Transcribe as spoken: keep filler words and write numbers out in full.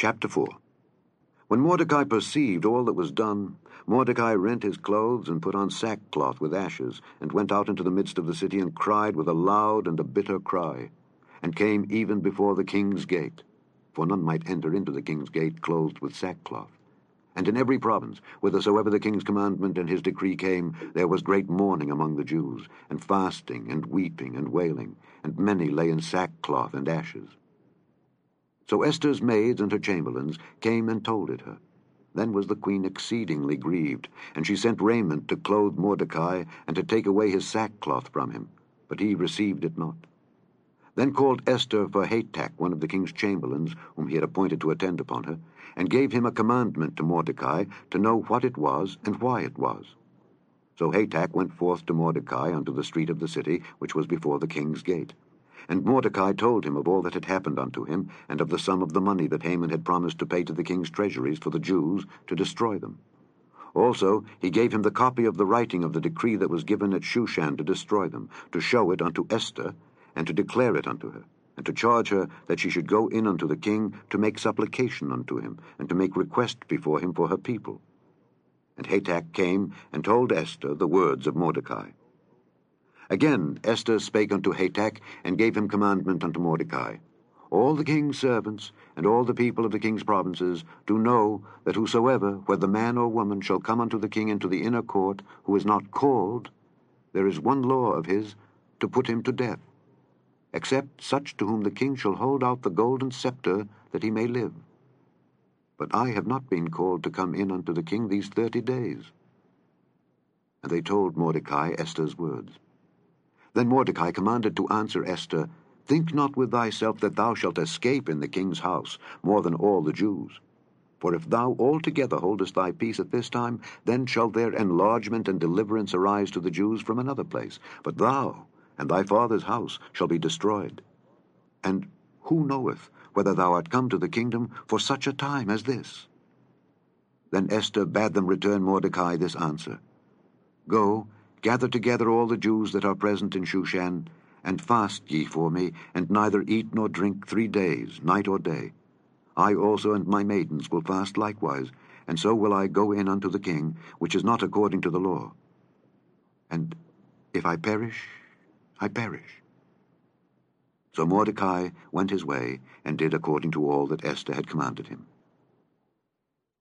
Chapter four. When Mordecai perceived all that was done, Mordecai rent his clothes and put on sackcloth with ashes, and went out into the midst of the city, and cried with a loud and a bitter cry, and came even before the king's gate. For none might enter into the king's gate clothed with sackcloth. And in every province, whithersoever the king's commandment and his decree came, there was great mourning among the Jews, and fasting, and weeping, and wailing, and many lay in sackcloth and ashes. So Esther's maids and her chamberlains came and told it her. Then was the queen exceedingly grieved, and she sent raiment to clothe Mordecai, and to take away his sackcloth from him, but he received it not. Then called Esther for Hatach, one of the king's chamberlains, whom he had appointed to attend upon her, and gave him a commandment to Mordecai, to know what it was, and why it was. So Hatach went forth to Mordecai unto the street of the city, which was before the king's gate. And Mordecai told him of all that had happened unto him, and of the sum of the money that Haman had promised to pay to the king's treasuries for the Jews, to destroy them. Also he gave him the copy of the writing of the decree that was given at Shushan to destroy them, to show it unto Esther, and to declare it unto her, and to charge her that she should go in unto the king to make supplication unto him, and to make request before him for her people. And Hatach came and told Esther the words of Mordecai. Again Esther spake unto Hatach, and gave him commandment unto Mordecai. All the king's servants, and all the people of the king's provinces, do know that whosoever, whether man or woman, shall come unto the king into the inner court, who is not called, there is one law of his, to put him to death, except such to whom the king shall hold out the golden scepter, that he may live. But I have not been called to come in unto the king these thirty days. And they told Mordecai Esther's words. Then Mordecai commanded to answer Esther, Think not with thyself that thou shalt escape in the king's house more than all the Jews. For if thou altogether holdest thy peace at this time, then shall their enlargement and deliverance arise to the Jews from another place. But thou and thy father's house shall be destroyed. And who knoweth whether thou art come to the kingdom for such a time as this? Then Esther bade them return Mordecai this answer, Go, gather together all the Jews that are present in Shushan, and fast ye for me, and neither eat nor drink three days, night or day. I also and my maidens will fast likewise, and so will I go in unto the king, which is not according to the law. And if I perish, I perish. So Mordecai went his way, and did according to all that Esther had commanded him.